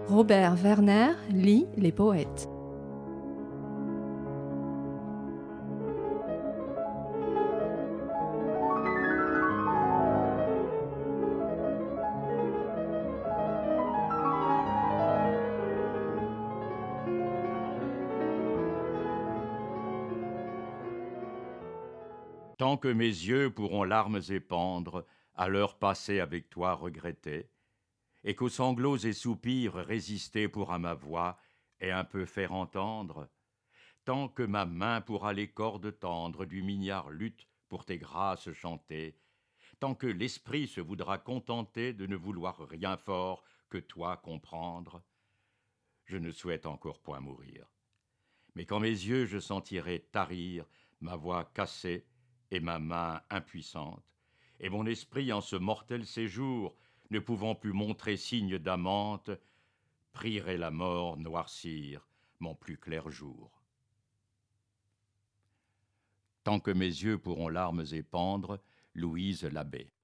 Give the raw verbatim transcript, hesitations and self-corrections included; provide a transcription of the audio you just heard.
Robert Werner lit les poètes. Tant que mes yeux pourront larmes épandre, à l'heure passée avec toi regretter, et qu'aux sanglots et soupirs résister pourra ma voix et un peu faire entendre, tant que ma main pourra les cordes tendre du mignard luth pour tes grâces chanter, tant que l'esprit se voudra contenter de ne vouloir rien fort que toi comprendre, je ne souhaite encore point mourir. Mais quand mes yeux je sentirai tarir ma voix cassée et ma main impuissante, et mon esprit en ce mortel séjour, ne pouvant plus montrer signe d'amante, prierai la mort noircir mon plus clair jour. Tant que mes yeux pourront larmes épandre, Louise Labbé.